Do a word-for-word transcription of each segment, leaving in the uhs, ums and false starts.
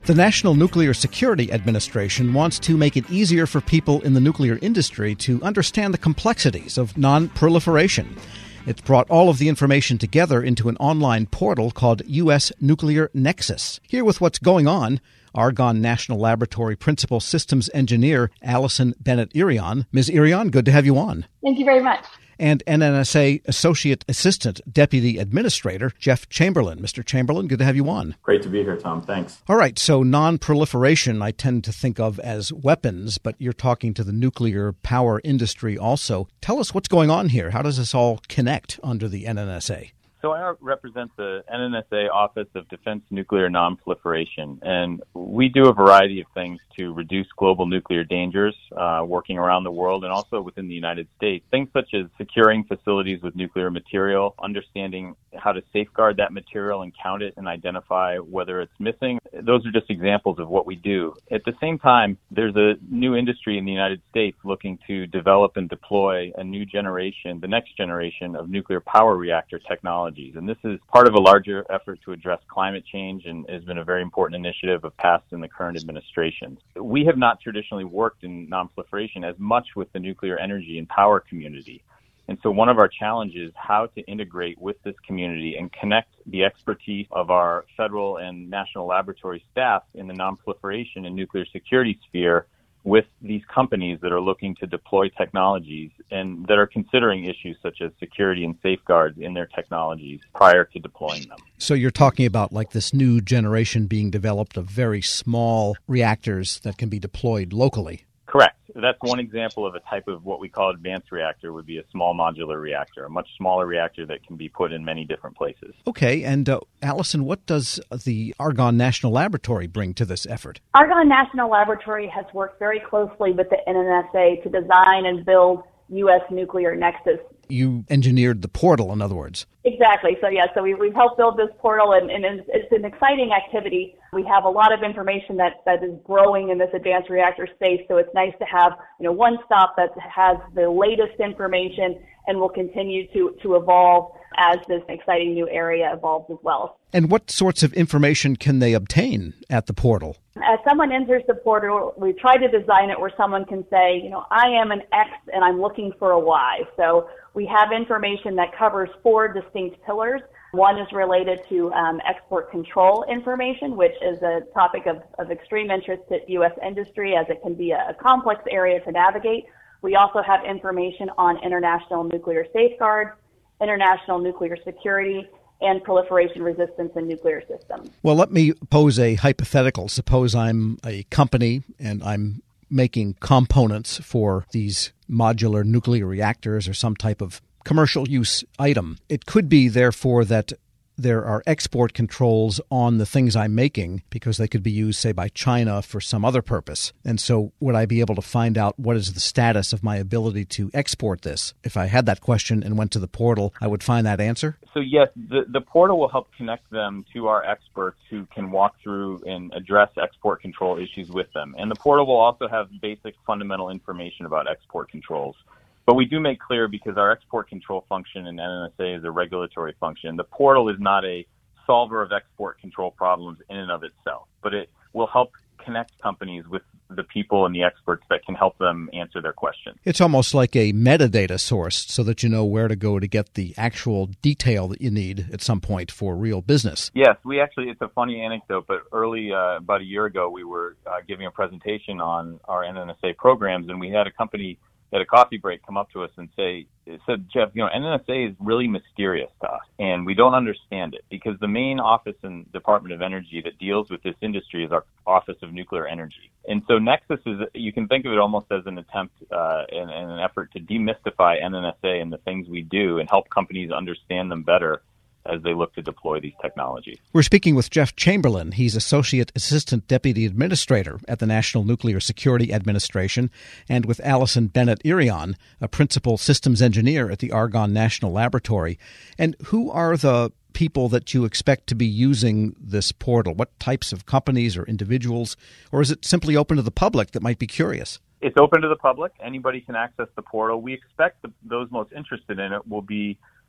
The National Nuclear Security Administration wants to make it easier for people in the nuclear industry to understand the complexities of non-proliferation. It's brought all of the information together into an online portal called U S Nuclear Nexus. Here with what's going on, Argonne National Laboratory Principal Systems Engineer Allison Bennett-Irion. Miz Irion, good to have you on. Thank you very much. And N N S A Associate Assistant Deputy Administrator Jeff Chamberlain. Mister Chamberlain, good to have you on. Great to be here, Tom. Thanks. All right, so non-proliferation I tend to think of as weapons, but you're talking to the nuclear power industry also. Tell us what's going on here. How does this all connect under the N N S A? So I represent the N N S A Office of Defense Nuclear Nonproliferation, and we do a variety of things to reduce global nuclear dangers, uh, working around the world and also within the United States. Things such as securing facilities with nuclear material, understanding how to safeguard that material and count it and identify whether it's missing. Those are just examples of what we do. At the same time, there's a new industry in the United States looking to develop and deploy a new generation, the next generation of nuclear power reactor technology. And this is part of a larger effort to address climate change and has been a very important initiative of past and the current administrations. We have not traditionally worked in nonproliferation as much with the nuclear energy and power community. And so one of our challenges is how to integrate with this community and connect the expertise of our federal and national laboratory staff in the nonproliferation and nuclear security sphere with these companies that are looking to deploy technologies and that are considering issues such as security and safeguards in their technologies prior to deploying them. So you're talking about like this new generation being developed of very small reactors that can be deployed locally. Correct. That's one example of a type of what we call advanced reactor would be a small modular reactor, a much smaller reactor that can be put in many different places. Okay. And uh, Allison, what does the Argonne National Laboratory bring to this effort? Argonne National Laboratory has worked very closely with the N N S A to design and build U S Nuclear Nexus. You engineered the portal, in other words. Exactly. So, yeah, so we, we've helped build this portal, and, and it's, it's an exciting activity. We have a lot of information that, that is growing in this advanced reactor space, so it's nice to have, you know, one stop that has the latest information and will continue to, to evolve as this exciting new area evolves as well. And what sorts of information can they obtain at the portal? As someone enters the portal, we try to design it where someone can say, you know, I am an X and I'm looking for a Y. So we have information that covers four distinct pillars. One is related to um, export control information, which is a topic of, of extreme interest to U S industry as it can be a, a complex area to navigate. We also have information on international nuclear safeguards, international nuclear security, and proliferation resistance in nuclear systems. Well, let me pose a hypothetical. Suppose I'm a company and I'm making components for these modular nuclear reactors or some type of commercial use item. It could be, therefore, that there are export controls on the things I'm making because they could be used, say, by China for some other purpose. And so would I be able to find out what is the status of my ability to export this? If I had that question and went to the portal, I would find that answer? So, yes, the, the portal will help connect them to our experts who can walk through and address export control issues with them. And the portal will also have basic fundamental information about export controls. But we do make clear, because our export control function in N N S A is a regulatory function, the portal is not a solver of export control problems in and of itself, but it will help connect companies with the people and the experts that can help them answer their questions. It's almost like a metadata source so that you know where to go to get the actual detail that you need at some point for real business. Yes, we actually, it's a funny anecdote, but early, uh, about a year ago, we were uh, giving a presentation on our N N S A programs, and we had a company at a coffee break come up to us and say, it said, Jeff, you know, N N S A is really mysterious to us, and we don't understand it because the main office in Department of Energy that deals with this industry is our Office of Nuclear Energy. And so Nexus is, you can think of it almost as an attempt uh, and, and an effort to demystify N N S A and the things we do and help companies understand them better as they look to deploy these technologies. We're speaking with Jeff Chamberlain. He's Associate Assistant Deputy Administrator at the National Nuclear Security Administration, and with Allison Bennett-Irion, a Principal Systems Engineer at the Argonne National Laboratory. And who are the people that you expect to be using this portal? What types of companies or individuals? Or is it simply open to the public that might be curious? It's open to the public. Anybody can access the portal. We expect the, those most interested in it will be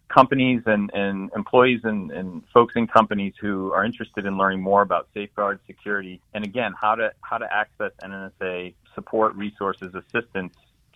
companies and, and employees and, and folks in companies who are interested in learning more about safeguard security and, again, how to how to access N N S A support, resources, assistance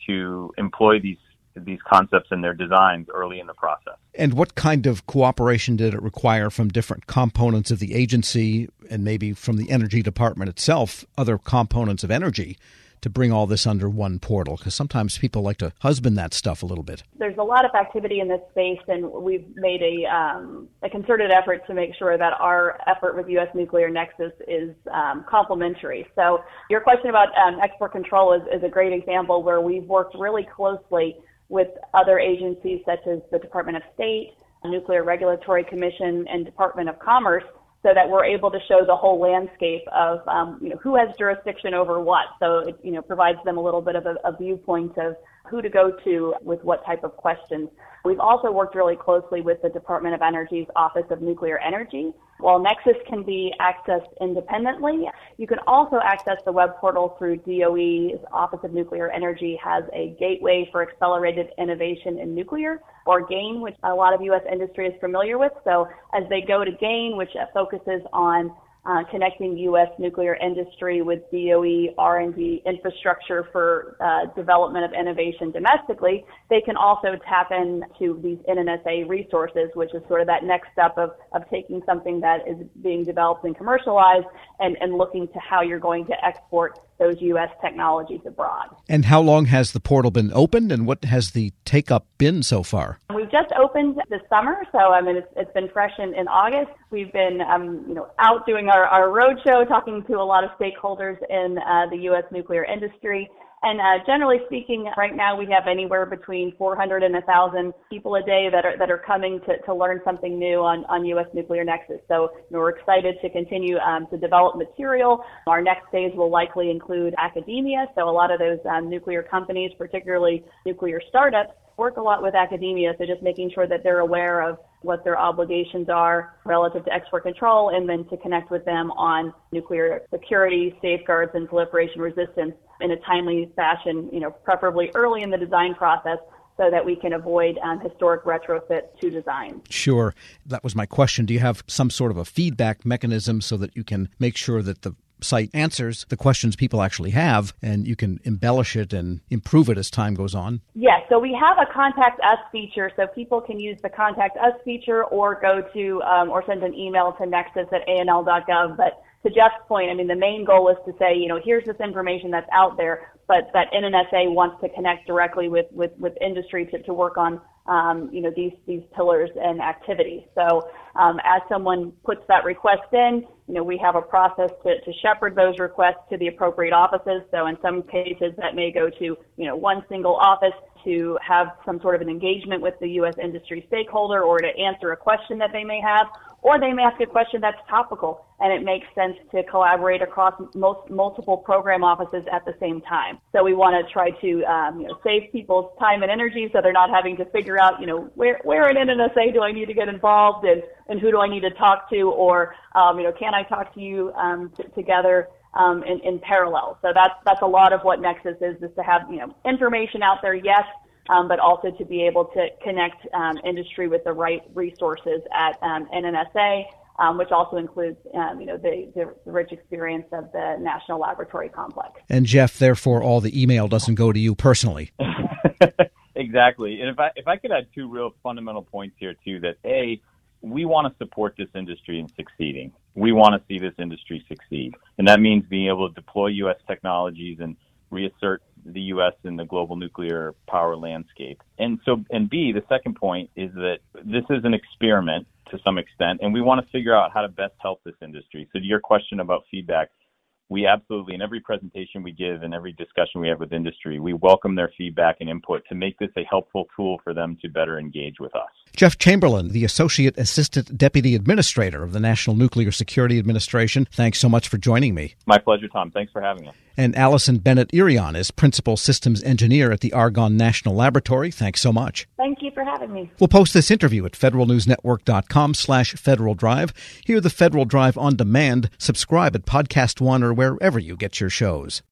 to employ these these concepts in their designs early in the process. And what kind of cooperation did it require from different components of the agency and maybe from the Energy Department itself, other components of energy, to bring all this under one portal? Because sometimes people like to husband that stuff a little bit. There's a lot of activity in this space, and we've made a, um, a concerted effort to make sure that our effort with U S Nuclear Nexus is um, complementary. So your question about um, export control is, is a great example where we've worked really closely with other agencies such as the Department of State, Nuclear Regulatory Commission, and Department of Commerce, so that we're able to show the whole landscape of, um, you know, who has jurisdiction over what. So it, you know, provides them a little bit of a, a viewpoint of who to go to with what type of questions. We've also worked really closely with the Department of Energy's Office of Nuclear Energy. While Nexus can be accessed independently, you can also access the web portal through D O E's Office of Nuclear Energy has a Gateway for Accelerated Innovation in Nuclear, or GAIN, which a lot of U S industry is familiar with. So as they go to GAIN, which focuses on Uh, connecting U S nuclear industry with D O E R and D infrastructure for uh, development of innovation domestically, they can also tap into these N N S A resources, which is sort of that next step of, of taking something that is being developed and commercialized and, and looking to how you're going to export those U S technologies abroad. And how long has the portal been opened, and what has the take-up been so far? We've just opened this summer, so I mean it's, it's been fresh in, in August. We've been um, you know out doing our, our roadshow, talking to a lot of stakeholders in uh, the U S nuclear industry. And uh, generally speaking, right now we have anywhere between four hundred and one thousand people a day that are that are coming to, to learn something new on, on U S Nuclear Nexus. So you know, we're excited to continue um, to develop material. Our next phase will likely include academia. So a lot of those um, nuclear companies, particularly nuclear startups, work a lot with academia. So just making sure that they're aware of what their obligations are relative to export control, and then to connect with them on nuclear security, safeguards, and proliferation resistance in a timely fashion, you know, preferably early in the design process, so that we can avoid um, historic retrofit to design. Sure. That was my question. Do you have some sort of a feedback mechanism so that you can make sure that the site answers the questions people actually have, and you can embellish it and improve it as time goes on? Yes, so we have a Contact Us feature, so people can use the Contact Us feature or go to um, or send an email to nexus at A N L dot gov. But to Jeff's point, I mean, the main goal is to say, you know, here's this information that's out there, but that N N S A wants to connect directly with, with, with industry to, to work on, um, you know, these, these pillars and activities. So um, as someone puts that request in, you know, we have a process to, to shepherd those requests to the appropriate offices. So in some cases that may go to, you know, one single office to have some sort of an engagement with the U S industry stakeholder, or to answer a question that they may have, or they may ask a question that's topical and it makes sense to collaborate across most multiple program offices at the same time. So we want to try to um, you know, save people's time and energy, so they're not having to figure out, you know, where where in N N S A do I need to get involved, and, and who do I need to talk to, or um, you know, can I talk to you um, t- together um, in, in parallel? So that's that's a lot of what Nexus is, is to have, you know, information out there, yes, um, but also to be able to connect um, industry with the right resources at um, N N S A. Um, which also includes, um, you know, the, the rich experience of the National Laboratory Complex. And Jeff, therefore, all the email doesn't go to you personally. Exactly. And if I if I could add two real fundamental points here too, that A, we want to support this industry in succeeding. We want to see this industry succeed, and that means being able to deploy U S technologies and reassert the U S in the global nuclear power landscape. And so, and B, the second point is that this is an experiment to some extent, and we want to figure out how to best help this industry. So to your question about feedback, we absolutely, in every presentation we give and every discussion we have with industry, we welcome their feedback and input to make this a helpful tool for them to better engage with us. Jeff Chamberlain, the Associate Assistant Deputy Administrator of the National Nuclear Security Administration, thanks so much for joining me. My pleasure, Tom. Thanks for having us. And Allison Bennett-Irion is Principal Systems Engineer at the Argonne National Laboratory. Thanks so much. Thank you for having me. We'll post this interview at federalnewsnetwork.com slash Federal Drive. Hear the Federal Drive on demand. Subscribe at Podcast One or wherever you get your shows.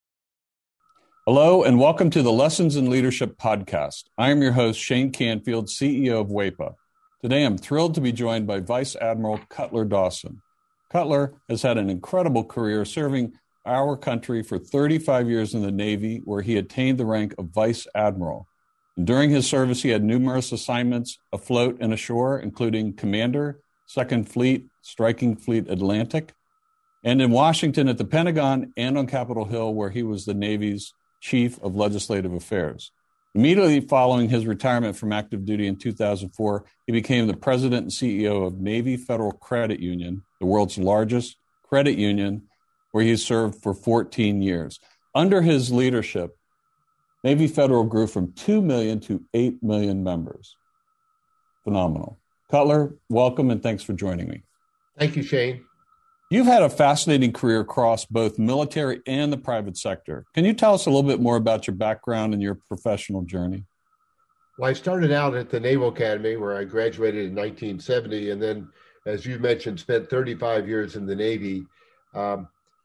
Hello, and welcome to the Lessons in Leadership podcast. I am your host, Shane Canfield, C E O of W E P A. Today, I'm thrilled to be joined by Vice Admiral Cutler Dawson. Cutler has had an incredible career serving our country for thirty-five years in the Navy, where he attained the rank of Vice Admiral. And during his service, he had numerous assignments afloat and ashore, including Commander, Second Fleet, Striking Fleet Atlantic, and in Washington at the Pentagon and on Capitol Hill, where he was the Navy's Chief of Legislative Affairs. Immediately following his retirement from active duty in two thousand four, he became the president and C E O of Navy Federal Credit Union, the world's largest credit union, where he served for fourteen years. Under his leadership, Navy Federal grew from two million to eight million members. Phenomenal. Cutler, welcome and thanks for joining me. Thank you, Shane. You've had a fascinating career across both military and the private sector. Can you tell us a little bit more about your background and your professional journey? Well, I started out at the Naval Academy, where I graduated in nineteen seventy, and then, as you mentioned, spent thirty-five years in the Navy um,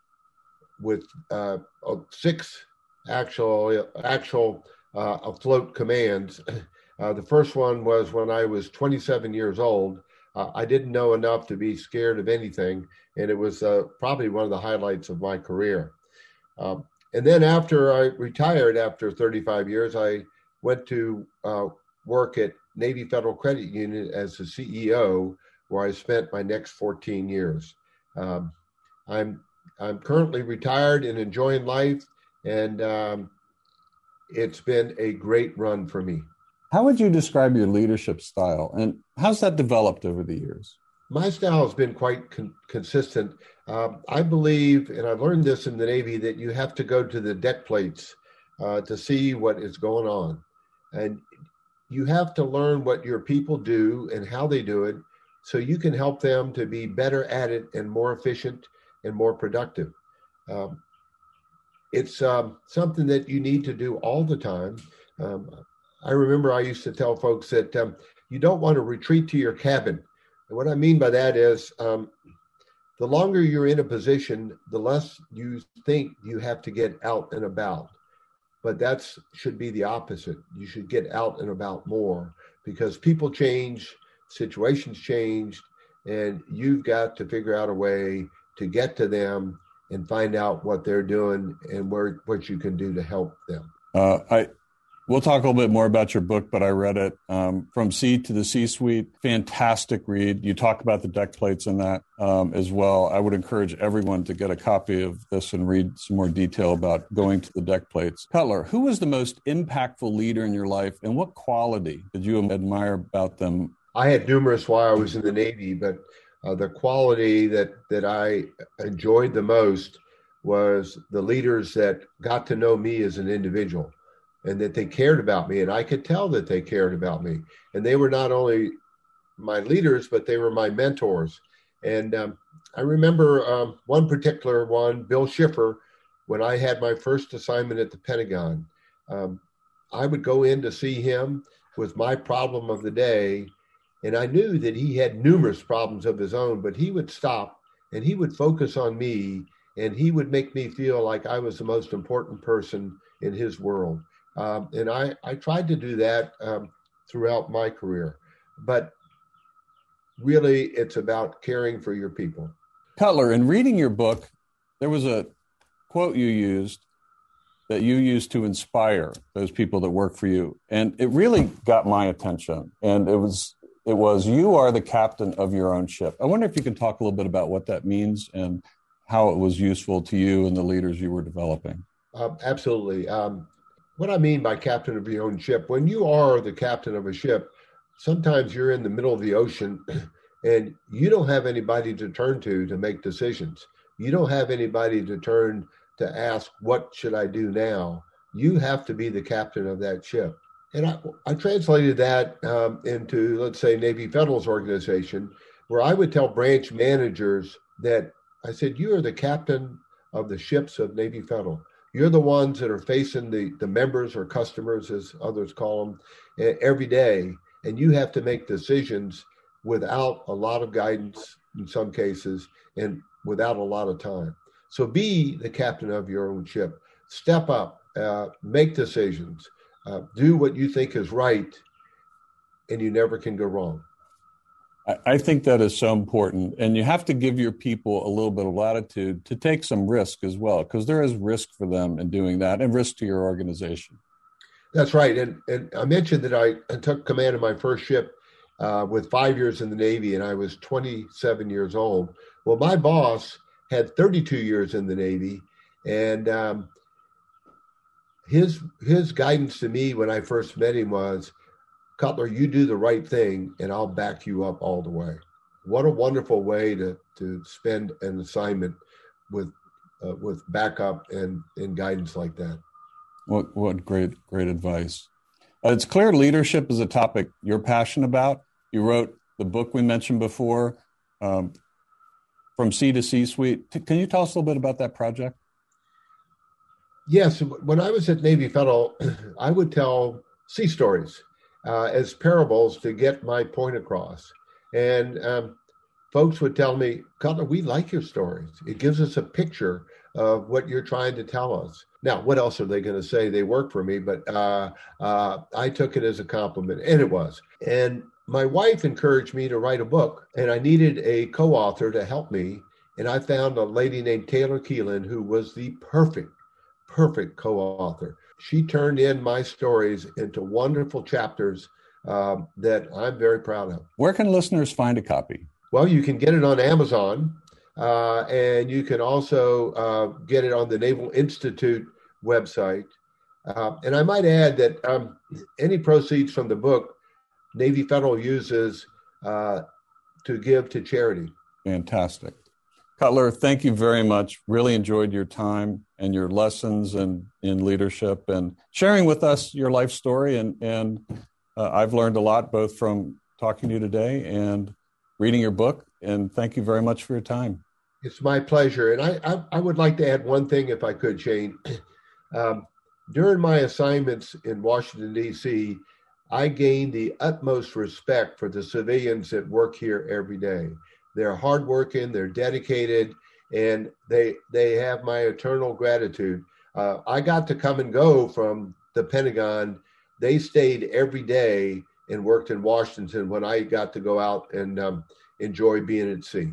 with uh, six actual actual uh, afloat commands. Uh, the first one was when I was twenty-seven years old. Uh, I didn't know enough to be scared of anything, and it was uh, probably one of the highlights of my career. Um, and then after I retired, after thirty-five years, I went to uh, work at Navy Federal Credit Union as the C E O, where I spent my next fourteen years. Um, I'm I'm currently retired and enjoying life, and um, it's been a great run for me. How would you describe your leadership style, and how's that developed over the years? My style has been quite con- consistent. Um, I believe, and I've learned this in the Navy, that you have to go to the deck plates uh, to see what is going on. And you have to learn what your people do and how they do it, so you can help them to be better at it and more efficient and more productive. Um, it's um, something that you need to do all the time. Um, I remember I used to tell folks that um, you don't want to retreat to your cabin. And what I mean by that is um, the longer you're in a position, the less you think you have to get out and about. But that should be the opposite. You should get out and about more, because people change, situations change, and you've got to figure out a way to get to them and find out what they're doing and where, what you can do to help them. Uh, I We'll talk a little bit more about your book, but I read it um, From Sea to the C-Suite. Fantastic read. You talk about the deck plates in that um, as well. I would encourage everyone to get a copy of this and read some more detail about going to the deck plates. Cutler, who was the most impactful leader in your life, and what quality did you admire about them? I had numerous while I was in the Navy, but uh, the quality that, that I enjoyed the most was the leaders that got to know me as an individual, and that they cared about me. And I could tell that they cared about me. And they were not only my leaders, but they were my mentors. And um, I remember um, one particular one, Bill Schiffer, when I had my first assignment at the Pentagon. Um, I would go in to see him with my problem of the day. And I knew that he had numerous problems of his own, but he would stop and he would focus on me, and he would make me feel like I was the most important person in his world. Um, and I, I tried to do that um, throughout my career. But really, it's about caring for your people. Cutler, in reading your book, there was a quote you used that you used to inspire those people that work for you. And it really got my attention. And it was, it was, you are the captain of your own ship. I wonder if you can talk a little bit about what that means and how it was useful to you and the leaders you were developing. Uh, absolutely. Um, What I mean by captain of your own ship, when you are the captain of a ship, sometimes you're in the middle of the ocean and you don't have anybody to turn to to make decisions. You don't have anybody to turn to ask, what should I do now? You have to be the captain of that ship. And I, I translated that um, into, let's say, Navy Federal's organization, where I would tell branch managers that I said, you are the captain of the ships of Navy Federal. You're the ones that are facing the, the members or customers, as others call them, every day. And you have to make decisions without a lot of guidance in some cases and without a lot of time. So be the captain of your own ship. Step up, uh, make decisions, uh, do what you think is right, and you never can go wrong. I think that is so important. And you have to give your people a little bit of latitude to take some risk as well, because there is risk for them in doing that and risk to your organization. That's right. And, and I mentioned that I took command of my first ship uh, with five years in the Navy, and I was twenty-seven years old. Well, my boss had thirty-two years in the Navy, and um, his his guidance to me when I first met him was, Cutler, you do the right thing, and I'll back you up all the way. What a wonderful way to to spend an assignment with uh, with backup and, and guidance like that. What what great great advice. Uh, it's clear leadership is a topic you're passionate about. You wrote the book we mentioned before, um, From Sea to C-Suite. T- can you tell us a little bit about that project? Yes, when I was at Navy Federal, I would tell sea stories uh, as parables to get my point across. And um, folks would tell me, Cutler, we like your stories. It gives us a picture of what you're trying to tell us. Now, what else are they going to say? They work for me, but uh, uh, I took it as a compliment, and it was. And my wife encouraged me to write a book, and I needed a co-author to help me. And I found a lady named Taylor Keelan, who was the perfect, perfect co-author. She turned in my stories into wonderful chapters um, that I'm very proud of. Where can listeners find a copy? Well, you can get it on Amazon, uh, and you can also uh, get it on the Naval Institute website. Uh, and I might add that um, any proceeds from the book, Navy Federal uses uh, to give to charity. Fantastic. Cutler, thank you very much. Really enjoyed your time and your lessons and in leadership and sharing with us your life story. And, and uh, I've learned a lot, both from talking to you today and reading your book. And thank you very much for your time. It's my pleasure. And I, I, I would like to add one thing, if I could, Shane. Um, during my assignments in Washington, D C, I gained the utmost respect for the civilians that work here every day. They're hardworking, they're dedicated, and they they have my eternal gratitude. Uh, I got to come and go from the Pentagon. They stayed every day and worked in Washington when I got to go out and um, enjoy being at sea.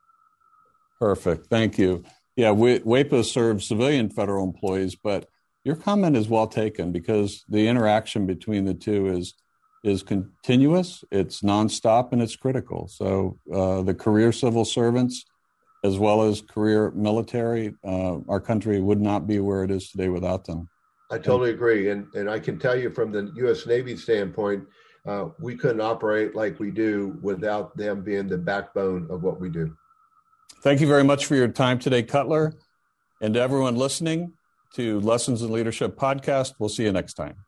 Perfect. Thank you. Yeah, we, WAEPA serves civilian federal employees, but your comment is well taken because the interaction between the two is is continuous, it's nonstop, and it's critical. So uh, the career civil servants, as well as career military, uh, our country would not be where it is today without them. I totally agree. And, and I can tell you from the U S Navy standpoint, uh, we couldn't operate like we do without them being the backbone of what we do. Thank you very much for your time today, Cutler. And to everyone listening to Lessons in Leadership podcast, we'll see you next time.